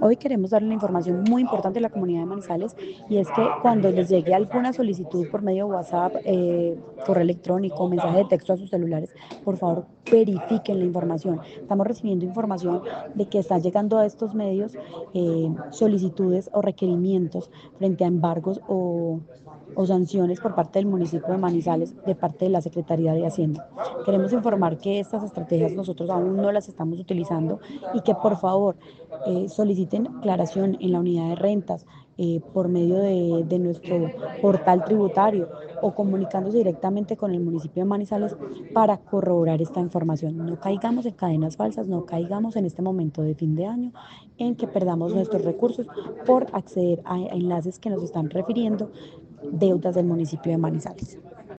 Hoy queremos darle una información muy importante a la comunidad de Manizales y es que cuando les llegue alguna solicitud por medio de WhatsApp, correo electrónico, mensaje de texto a sus celulares, por favor verifiquen la información. Estamos recibiendo información de que están llegando a estos medios solicitudes o requerimientos frente a embargos o sanciones por parte del municipio de Manizales, de parte de la Secretaría de Hacienda. Queremos informar que estas estrategias nosotros aún no las estamos utilizando y que por favor soliciten aclaración en la unidad de rentas por medio de nuestro portal tributario o comunicándose directamente con el municipio de Manizales para corroborar esta información. No caigamos en cadenas falsas, no caigamos en este momento de fin de año en que perdamos nuestros recursos por acceder a enlaces que nos están refiriendo deudas del municipio de Manizales.